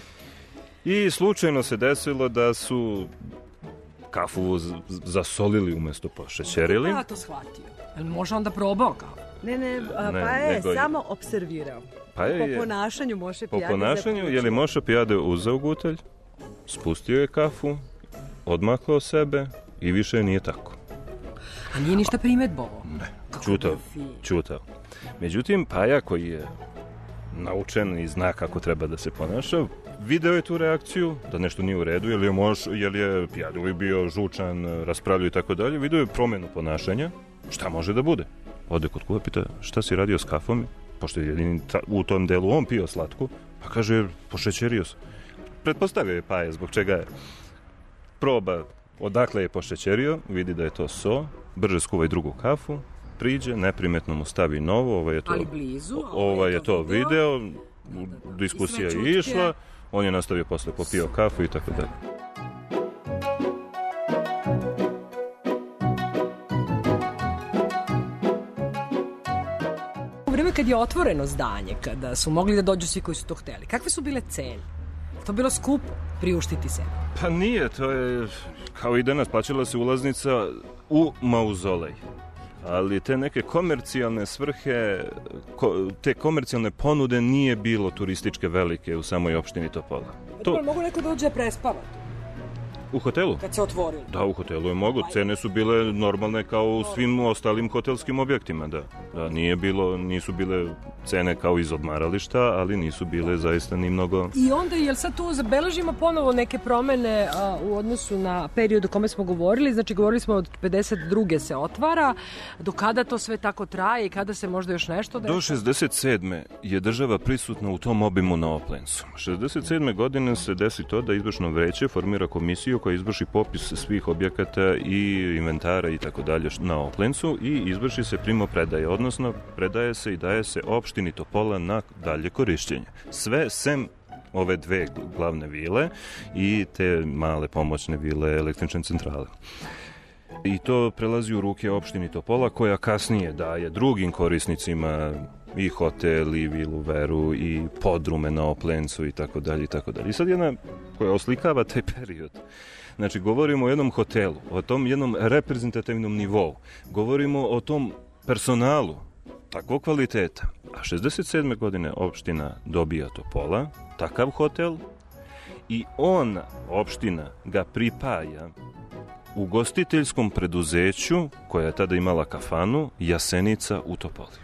I slučajno se desilo da su kafu zasolili umjesto pošećerili. Ja to shvatio. Jel može onda probao kafu? Ne, ne, a, ne pa je nego... samo observirao. Pa je, po ponašanju Moše Pijade. Po ponašanju, je li Moša Pijade uzeo gutalj, spustio je kafu, odmakao sebe i više nije tako. A nije ništa primedbovo? Ne, čutao, čutao. Međutim, Paja koji je naučen i zna kako treba da se ponaša, video je tu reakciju, da nešto nije u redu, jer je, mož, jer je Pijade uvijek bio žučan, raspravljao i tako dalje, video je promjenu ponašanja, šta može da bude. Ode kod kuva, pita šta si radio s kafom, pošto je jedini u tom delu on pio slatku, pa kaže, pošećerio se. Pretpostavio je Paja zbog čega je proba odakle je pošećerio, vidi da je to so, brže skuva i drugu kafu, priđe, neprimetno mu stavi novo, ovaj je to, ali blizu, ovaj je to video, video diskusija je išla, on je nastavio posle, popio kafu i tako dalje. U vreme kad je otvoreno zdanje, kada su mogli da dođu svi koji su to hteli, kakve su bile cene? To bilo skupo priuštiti sebe? Pa nije, to je kao i danas, plaćala se ulaznica u mauzolej. ali te neke komercijalne svrhe, ko, te komercijalne ponude nije bilo turističke velike u samoj opštini Topola. To... Mogu neko dođe prespavati? U hotelu? Kad se otvorili? Da, u hotelu je mogu. Cene su bile normalne kao u svim ostalim hotelskim objektima, da. Da, nije bilo, nisu bile cene kao iz odmarališta, ali nisu bile zaista ni mnogo... I onda, jel sad tu zabeležimo ponovo neke promene a, u odnosu na period o kome smo govorili? Znači, govorili smo od pedeset druge se otvara, do kada to sve tako traje i kada se možda još nešto... Do šezdeset sedme je država prisutna u tom obimu na Oplencu. šezdeset sedme godine se desi to da izvršno veće formira komisiju koja izvrši popis svih objekata i inventara i tako dalje na Oplencu i izvrši se primopredaje, odnosno predaje se i daje se opštini Topola na dalje korišćenje. Sve sem ove dve glavne vile i te male pomoćne vile električne centrale. I to prelazi u ruke opštini Topola koja kasnije daje drugim korisnicima i hotel, i vilu Veru, i podrume na Oplencu i tako dalje i tako dalje. I sad jedna koja oslikava taj period. Znači, govorimo o jednom hotelu, o tom jednom reprezentativnom nivou. Govorimo o tom personalu takvog kvaliteta. A šezdeset sedme godine opština dobija Topola, takav hotel, i on, opština, ga pripaja ugostiteljskom preduzeću, koja je tada imala kafanu, Jasenica u Topoli.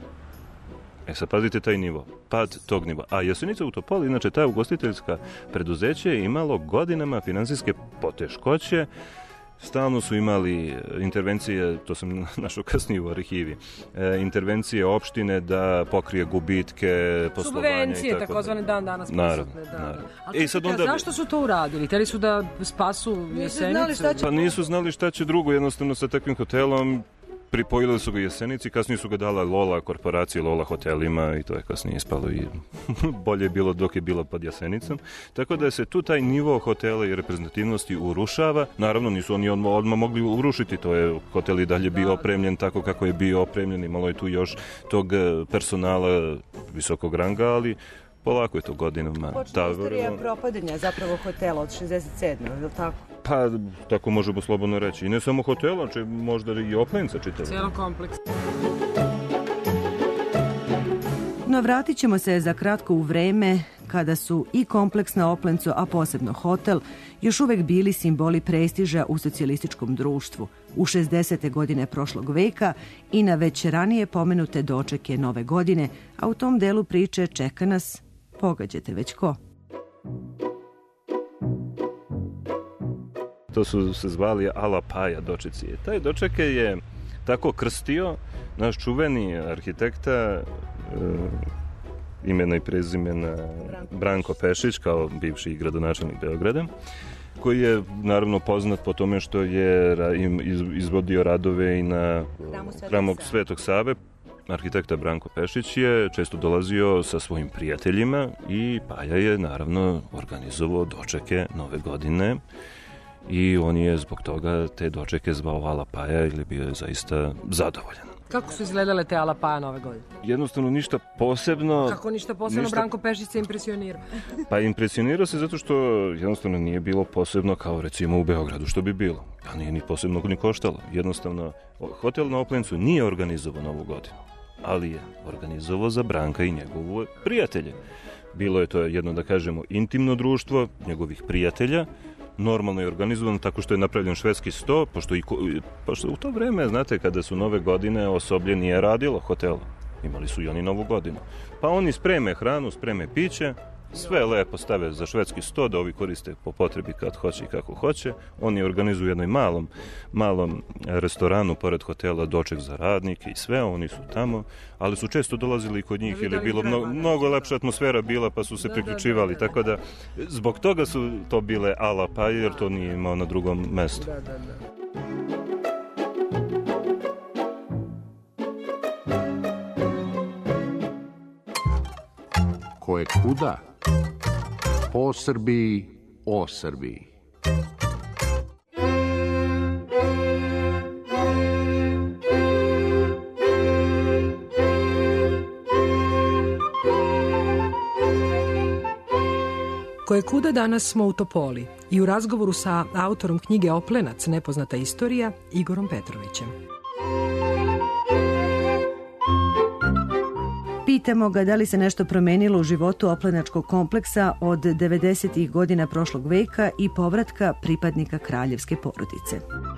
E sad pazite taj nivo, pad tog nivoa. A Jasenica u Topoli, inače ta ugostiteljska preduzeće je imalo godinama finansijske poteškoće. Stalno su imali intervencije, to sam našao kasnije u arhivi, e, intervencije opštine da pokrije gubitke, poslovanja i tako. Subvencije, takozvane dan danas prisutne. Da, naravno. A e, sad onda... zašto su to uradili? Hteli su da spasu Jasenicu? Pa nisu znali šta će drugo, jednostavno sa takvim hotelom. Pripojili su ga Jasenici, kasnije su ga dala Lola korporaciji, Lola hotelima i to je kasnije ispalo i bolje je bilo dok je bilo pod Jasenicom. Tako da se tu taj nivo hotela i reprezentativnosti urušava. Naravno nisu oni odmah, odmah mogli urušiti, to je hotel i dalje bio opremljen tako kako je bio opremljen, imalo je tu još tog personala visokog ranga, ali polako je to godinama. Počne istorija propadanja zapravo hotela od šezdeset sedme, je li tako? Pa, tako možemo slobodno reći. I ne samo hotela, či možda i Oplenca čitava. Cijelo kompleks. No vratit ćemo se za kratko u vreme kada su i kompleks na Oplencu, a posebno hotel, još uvek bili simboli prestiža u socijalističkom društvu. U šezdesete godine prošlog veka i na već ranije pomenute dočeke nove godine, a u tom delu priče čeka nas, pogađate već ko? To su se zvali Ala Paja dočeci. Taj dočeke je tako krstio naš čuveni arhitekta e, imena i prezimena Branko Pešić, kao bivši gradonačelnik Beograda, koji je naravno poznat po tome što je izvodio radove i na hramu Svetog Save. Arhitekta Branko Pešić je često dolazio sa svojim prijateljima i Paja je naravno organizovao dočeke nove godine i on je zbog toga te dočeke zvao Ala Paja ili bio je zaista zadovoljan. Kako su izgledale te Ala Paja nove godine? Jednostavno ništa posebno. Kako ništa posebno? Ništa... Branko Pešić se impresionirao. Pa impresionirao se zato što jednostavno nije bilo posebno kao recimo u Beogradu što bi bilo. Pa nije ni posebno ni koštalo. Jednostavno, hotel na Oplencu nije organizovao novu godinu, ali je organizovao za Branka i njegove prijatelje. Bilo je to jedno, da kažemo, intimno društvo njegovih prijatelja. Normalno je organizovano tako što je napravljen švedski sto, pošto, i, pošto u to vreme, znate, kada su nove godine, osoblje nije radilo hotela. Imali su i oni novu godinu. Pa oni spreme hranu, spreme piće, sve lepo stave za švedski sto, da ovi koriste po potrebi kad hoće i kako hoće. Oni organizuju jednoj malom, malom restoranu pored hotela doček za radnike i sve, oni su tamo, ali su često dolazili i kod njih, ili je bilo mnogo, mnogo lepša atmosfera bila, pa su se da, priključivali, da, da, da. Tako da zbog toga su to bile Ala Paja, jer to nije imao na drugom mestu. Da, da, da. Ko je kuda? Po Srbiji, o Srbiji. Koje kuda danas smo u Topoli i u razgovoru sa autorom knjige Oplenac, nepoznata istorija, Igorom Petrovićem. pitamo ga da li se nešto promenilo u životu Oplenačkog kompleksa od devedesetih godina prošlog veka i povratka pripadnika kraljevske porodice.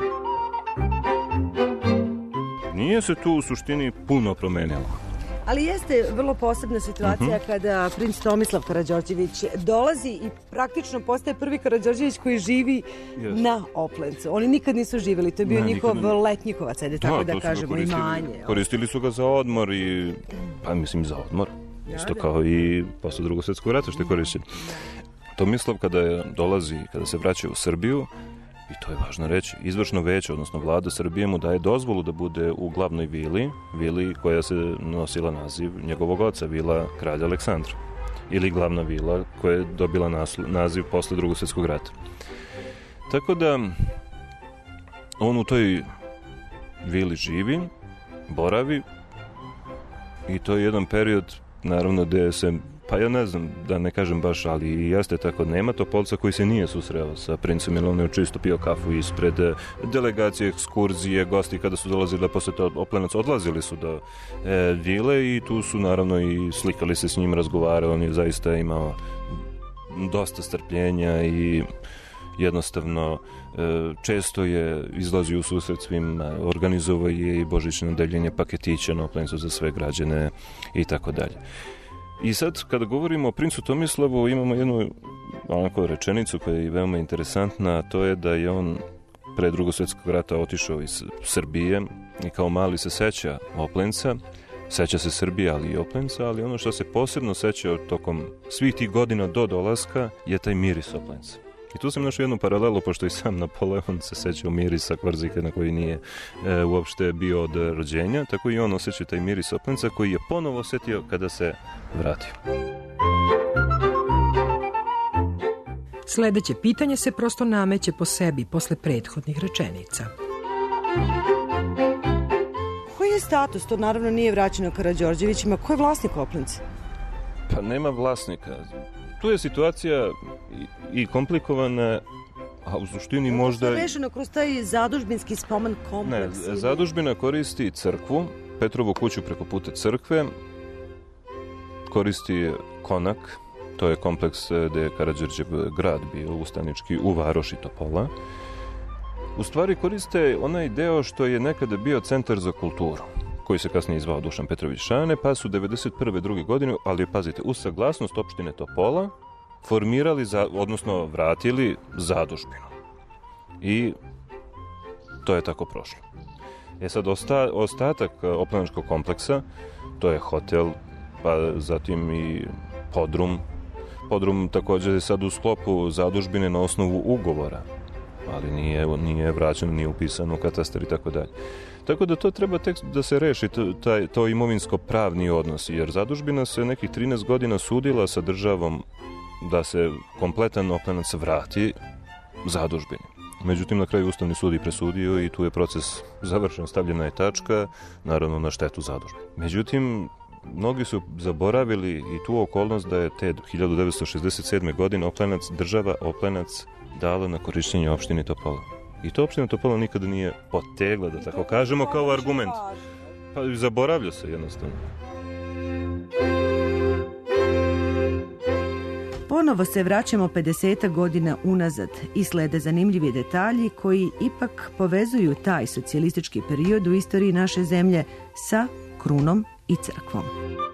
Nije se tu u suštini puno promenilo. Ali jeste vrlo posebna situacija Mhm. kada princ Tomislav Karađorđević dolazi i praktično postaje prvi Karađorđević koji živi Jeste. na Oplencu. Oni nikad nisu živjeli, to je bio Ne, njihov nikad ne. letnjikovac, ajde tako Da, da to su ga kažemo, koristili- imanje. Koristili su ga za odmor i, pa mislim za odmor. Isto kao i posle drugog svjetskog rata što je korišćen. Tomislav kada je dolazi, kada se vraća u Srbiju, i to je važno reći, izvršno veće, odnosno vlada Srbije mu daje dozvolu da bude u glavnoj vili, vili koja se nosila naziv njegovog oca, vila kralja Aleksandra. Ili glavna vila koja je dobila nasl- naziv posle drugog svjetskog rata. Tako da on u toj vili živi, boravi i to je jedan period naravno gde se, pa ja ne znam da ne kažem baš, ali i jeste tako, nema Topolca koji se nije susreo sa princem, jer on je čisto pio kafu ispred delegacije, ekskurzije, gosti kada su dolazili da posete Oplenac, odlazili su do e, vile i tu su naravno i slikali se s njim, razgovarali, on je zaista imao dosta strpljenja i jednostavno e, često je izlazio u susret svima, organizovao je i božićno deljenje paketića na Oplencu za sve građane i tako dalje. I sad, kada govorimo o princu Tomislavu, imamo jednu onako rečenicu koja je veoma interesantna, a to je da je on pre drugog svjetskog rata otišao iz Srbije i kao mali se seća Oplenca, seća se Srbije, ali i Oplenca, ali ono što se posebno seća tokom svih tih godina do dolaska je taj miris Oplenca. I tu sam našao jednu paralelu, pošto i sam Napoleon se sećao mirisa Korzike na koji nije e, uopšte bio od rođenja, tako i on osjeća taj miris Oplenca koji je ponovo osjetio kada se vratio. Sledeće pitanje se prosto nameće po sebi posle prethodnih rečenica. Koji je status? To naravno nije vraćeno Karađorđevićima. Ko je vlasnik Oplenca? Pa nema vlasnika. Tu je situacija i, i komplikovana, a u suštini možda... To je rešeno kroz taj zadužbinski spomen Ne, kompleks. ili- zadužbina koristi crkvu, Petrovu kuću preko puta crkve, koristi Konak, to je kompleks gde je Karađorđev grad bio ustanički u varoši Topola. U stvari koriste onaj deo što je nekada bio centar za kulturu, koji se kasnije zvao Dušan Petrović Šane, pa su devedeset prve druge godine, ali pazite, uz saglasnost opštine Topola, formirali, za, odnosno vratili zadužbinu. I to je tako prošlo. E sad, osta, ostatak Oplenačkog kompleksa, to je hotel, pa zatim i podrum. Podrum također je sad u sklopu zadužbine na osnovu ugovora, ali nije, nije vraćeno, nije upisano u katastar i tako dalje. Tako da to treba tek da se reši, to, taj, to imovinsko-pravni odnos, jer zadužbina se nekih trinaest godina sudila sa državom da se kompletan Oplenac vrati zadužbini. Međutim, na kraju Ustavni sud i presudio i tu je proces završen, stavljena je tačka, naravno na štetu zadužbine. Međutim, mnogi su zaboravili i tu okolnost da je te hiljadu devetsto šezdeset sedme. godine Oplenac, država Oplenac dala na korišćenje opštini Topola. I to opština Topola nikada nije potegla, da tako kažemo, kao argument. Pa zaboravlja se jednostavno. Ponovo se vraćamo pedeset godina unazad i slede zanimljivi detalji koji ipak povezuju taj socijalistički period u istoriji naše zemlje sa krunom i crkvom.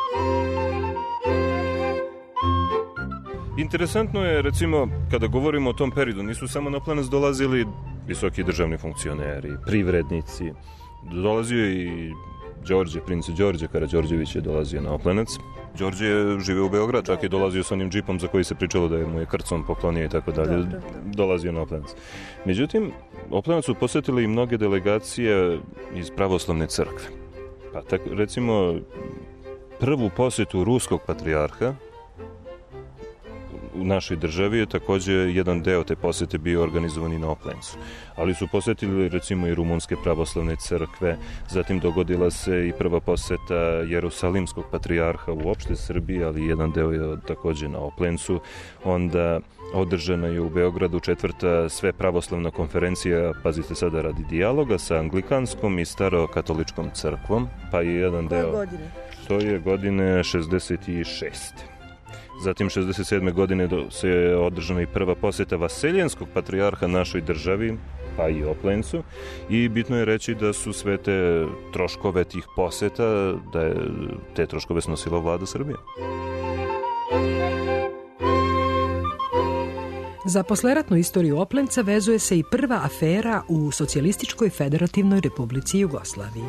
Interesantno je, recimo, kada govorimo o tom periodu, nisu samo na Oplenac dolazili visoki državni funkcioneri, privrednici. Dolazio je i Đorđe, princ Đorđe Karađorđević je dolazio na Oplenac. Đorđe je živeo u Beogradu, čak je dolazio sa onim džipom za koji se pričalo da je mu je krcom poklonio i tako dalje. Dolazio na Oplenac. Međutim, Oplenac su posetili i mnoge delegacije iz pravoslavne crkve. Pa tak, recimo, prvu posetu ruskog patrijarha u našoj državi je takođe jedan deo te posete bio organizovan i na Oplencu. Ali su posetili recimo i rumunske pravoslavne crkve, zatim dogodila se i prva poseta Jerusalimskog patrijarha uopšte Srbije, ali jedan deo je takođe na Oplencu. Onda održana je u Beogradu četvrta sve pravoslavna konferencija, pazite sada, radi dijaloga sa Anglikanskom i Starokatoličkom crkvom, pa je jedan Koje deo... godine? To je godine šezdeset šeste. Zatim šezdeset sedme godine do, se je održana i prva poseta Vaseljenskog patrijarha našoj državi, pa i Oplencu, i bitno je reći da su sve te troškove tih poseta, da je te troškove snosila vlada Srbije. Za posleratnu istoriju Oplenca vezuje se i prva afera u Socijalističkoj federativnoj republici Jugoslaviji.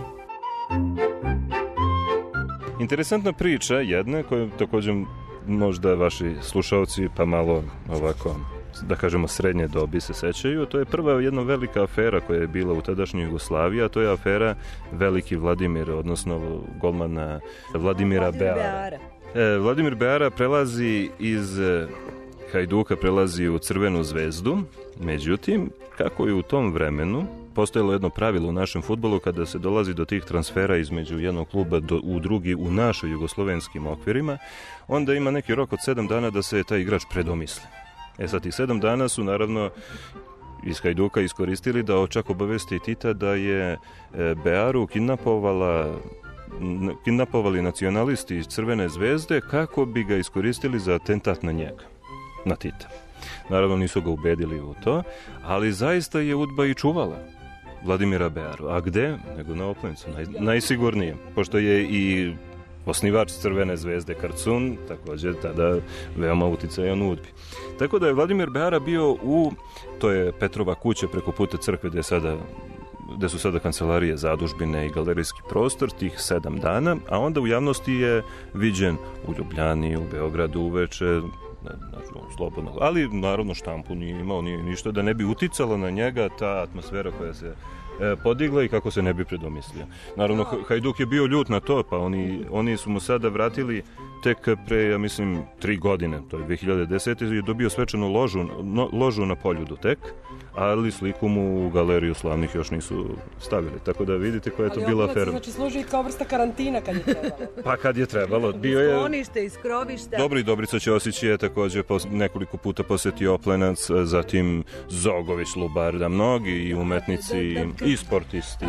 Interesantna priča jedna koju također možda vaši slušalci pa malo ovako, da kažemo, srednje dobi se sećaju. To je prva jedna velika afera koja je bila u tadašnjoj Jugoslaviji, a to je afera Veliki Vladimir, odnosno golmana Vladimira Beara. E, Vladimir Beara prelazi iz Hajduka, prelazi u Crvenu zvezdu, međutim, kako je u tom vremenu postojalo jedno pravilo u našem fudbalu kada se dolazi do tih transfera između jednog kluba do, u drugi u našoj jugoslovenskim okvirima, onda ima neki rok od sedam dana da se taj igrač predomisli. E sad, tih sedam dana su naravno iz Hajduka iskoristili da čak obavesti Tita da je Bearu kidnapovala kidnapovali nacionalisti iz Crvene zvezde kako bi ga iskoristili za atentat na njega, na Tita. Naravno nisu ga ubedili u to, ali zaista je UDBA i čuvala Vladimira Bearu. A gde? Nego na Oplencu, naj, najsigurnije. Pošto je i osnivač Crvene zvezde Karcun, također tada veoma uticajan u UDBI. Tako da je Vladimir Beara bio u, to je Petrova kuća preko puta crkve gde je sada gde su sada kancelarije, zadužbine i galerijski prostor, tih sedam dana, a onda u javnosti je viđen u Ljubljani, u Beogradu uveče, znači, slobodno, ali naravno štampu nije imao, nije ništa da ne bi uticala na njega ta atmosfera koja se e, podigla i kako se ne bi predomislio. Naravno, Hajduk je bio ljut na to, pa oni, oni su mu sada vratili tek pre, ja mislim, tri godine, to je dve hiljade desete. je dobio svečanu ložu, no, ložu na Poljudu tek, ali sliku mu u galeriju slavnih još nisu stavili, tako da vidite koja je to bila afera. Ali znači služi kao vrsta karantina kad je trebalo. Pa kad je trebalo. Bio je... Sklonište iz krovišta. Dobri Dobrica Ćosić je također nekoliko puta posetio Oplenac, zatim Zogović, Lubarda, mnogi i umetnici i sportisti.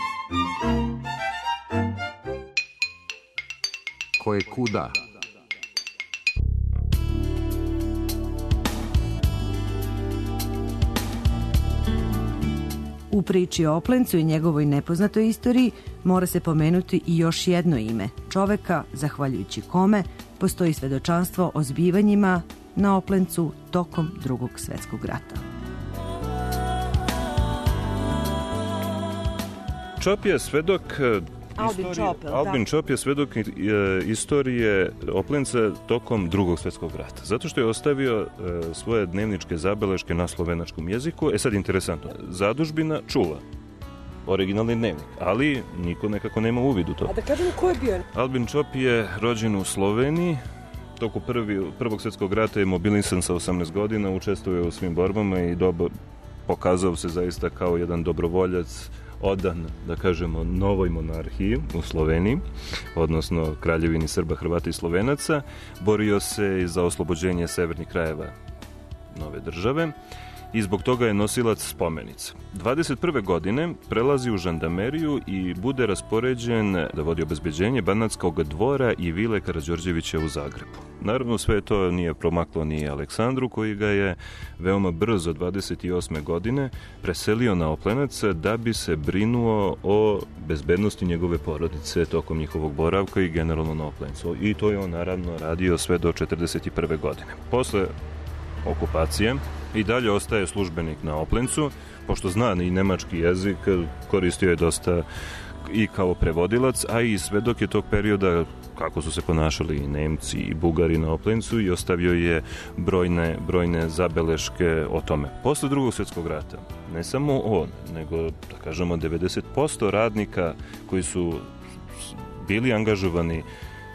Koje kuda? U priči o Oplencu i njegovoj nepoznatoj istoriji mora se pomenuti i još jedno ime, čoveka zahvaljujući kome postoji svedočanstvo o zbivanjima na Oplencu tokom Drugog svjetskog rata. Čop je svedok Albin istorije, Čop, Albin Čop je svedok e, istorije Oplenca tokom Drugog svjetskog rata. Zato što je ostavio e, svoje dnevničke zabeleške na slovenačkom jeziku. E sad interesantno, zadužbina čuva originalni dnevnik, ali niko nekako nema uvid u to. A da kažemo ko je bio? Albin Čop je rođen u Sloveniji. Toku prvi, Prvog svjetskog rata je mobilisan sa osamnaest godina, učestvuje u svim borbama i dobo, pokazao se zaista kao jedan dobrovoljac odan, da kažemo, novoj monarhiji u Sloveniji, odnosno Kraljevini Srba, Hrvata i Slovenaca. Borio se i za oslobođenje severnih krajeva nove države i zbog toga je nosilac spomenica. dvadeset prve godine prelazi u žandarmeriju i bude raspoređen da vodi obezbeđenje Banatskog dvora i vile Karađorđevića u Zagrebu. Naravno, sve to nije promaklo ni Aleksandru, koji ga je veoma brzo dvadeset osme godine preselio na Oplenac da bi se brinuo o bezbednosti njegove porodice tokom njihovog boravka i generalno na Oplencu. I to je on naravno radio sve do četrdeset prve godine. Posle okupacije i dalje ostaje službenik na Oplencu, pošto zna i nemački jezik, koristio je dosta i kao prevodilac, a i svedok je tog perioda kako su se ponašali i Nemci i Bugari na Oplencu i ostavio je brojne, brojne zabeleške o tome. Posle Drugog svjetskog rata, ne samo on, nego, da kažemo, devedeset posto radnika koji su bili angažovani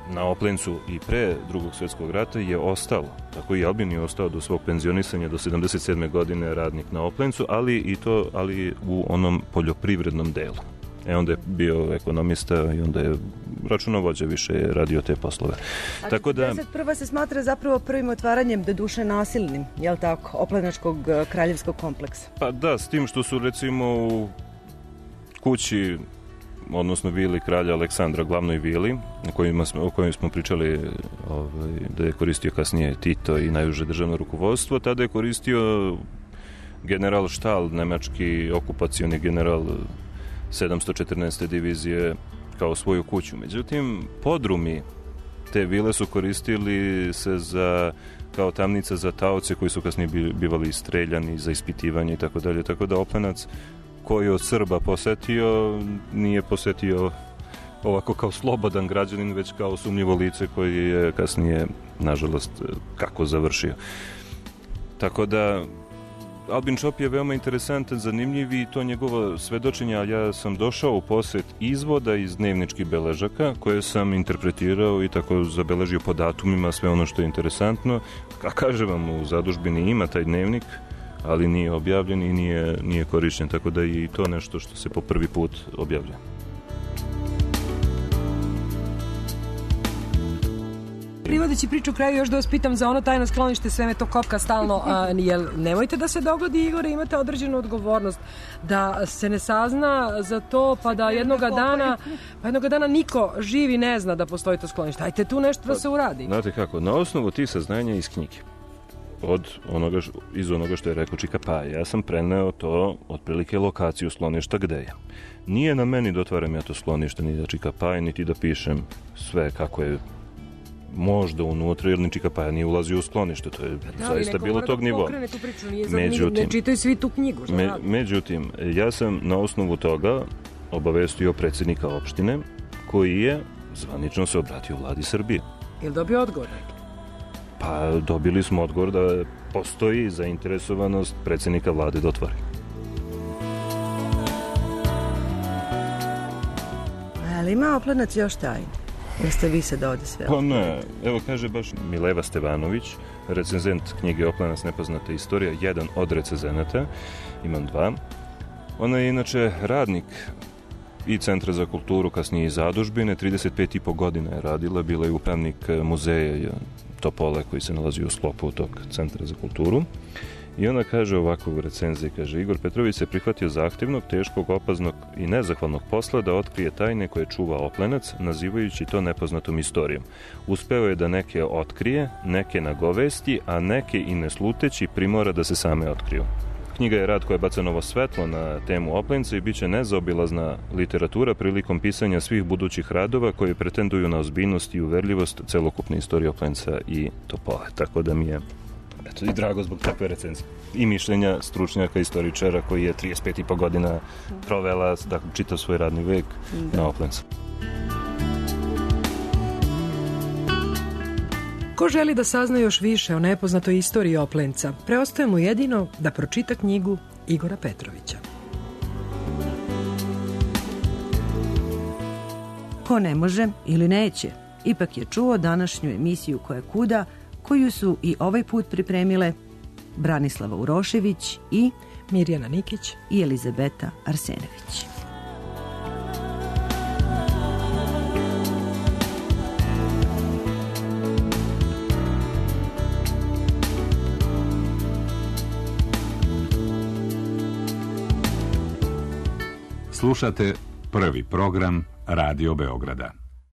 na Oplencu i pre drugog svjetskog rata je ostalo. Tako i Albin je ostao do svog penzionisanja do sedamdeset sedme godine radnik na Oplencu, ali i to ali u onom poljoprivrednom delu. E onda je bio ekonomista i onda je računovođa, više je radio te poslove. A tako da četrdeset prva se smatra zapravo prvim otvaranjem, doduše nasilnim, jel tako, Oplenačkog kraljevskog kompleksa? Pa da, s tim što su recimo u kući, odnosno vili kralja Aleksandra, glavnoj vili, na kojima smo, o kojima smo pričali ovaj, da je koristio kasnije Tito i najuže državno rukovodstvo, tada je koristio general Štal, nemački okupacioni general sedamsto četrnaeste divizije, kao svoju kuću. Međutim, podrumi te vile su koristili se za, kao tamnica za taoce koji su kasnije bivali streljani za ispitivanje i tako dalje. Tako da Oplenac koji od Srba posetio, nije posetio ovako kao slobodan građanin, već kao sumnjivo lice koji je kasnije, nažalost, kako završio. Tako da Albin Čop je veoma interesantan, zanimljiv i to njegovo svedočenje, ali ja sam došao u posjet izvoda iz dnevničkih beležaka koje sam interpretirao i tako zabeležio po datumima sve ono što je interesantno. A kažem vam, u zadužbini ima taj dnevnik, ali nije objavljen i nije, nije korišten, tako da je i to nešto što se po prvi put objavlja. Privodeći priču u kraju još da vas pitam za ono tajno sklonište, sve me to kopka stalno, a, jel, nemojte da se dogodi, Igore, imate određenu odgovornost da se ne sazna za to, pa da jednoga dana pa jednoga dana niko živi ne zna da postoji to sklonište. Ajte tu nešto da se uradi. Znate kako, na osnovu tih saznanja iz knjige, od onoga, iz onoga što je rekao Čika Paja, ja sam preneo to otprilike lokaciju skloništa gde je. Nije na meni da otvaram ja to sklonište, ni da Čika Paja, niti da pišem sve kako je možda unutra, jer ni Čika Paja nije ulazio u sklonište, to je da, zaista bilo tog nivoa. Međutim, ne čitaju svi tu knjigu. Me, međutim, ja sam na osnovu toga obavestio predsjednika opštine, koji je zvanično se obratio vladi Srbije. Je li dobio odgovor? Pa dobili smo odgovor da postoji zainteresovanost predsjednika vlade da otvori. Ali ima Oplenac još tajni? Jeste vi se dode sve? Pa ne, evo kaže baš Mileva Stevanović, recenzent knjige Oplenac nepoznata istorija, jedan od recenzenata, imam dva. Ona je inače radnik i Centra za kulturu, kasnije i zadužbine, trideset pet i po godina je radila, bila je upravnik muzeja Topole koji se nalazi u sklopu tog Centra za kulturu. I ona kaže ovako u recenziji, kaže, Igor Petrović se prihvatio zahtevnog, teškog, opaznog i nezahvalnog posla da otkrije tajne koje čuva Oplenac, nazivajući to nepoznatom istorijom. Uspeo je da neke otkrije, neke nagovesti, a neke i ne sluteći primora da se same otkriju. Knjiga je rad koja baca novo svetlo na temu Oplenca i bit će nezaobilazna literatura prilikom pisanja svih budućih radova koji pretenduju na ozbiljnost i uverljivost celokupne istorije Oplenca i Topole. Tako da mi je eto, i drago zbog takve recenzije. I mišljenja stručnjaka, istoričara koji je trideset pet i po godina provela da čita svoj radni vek da. na Oplencu. Ko želi da sazna još više o nepoznatoj istoriji Oplenca, preostaje mu jedino da pročita knjigu Igora Petrovića. Ko ne može ili neće, ipak je čuo današnju emisiju Ko je kuda, koju su i ovaj put pripremile Branislava Urošević i Mirjana Nikić i Elizabeta Arsenović. Slušate prvi program Radio Beograda.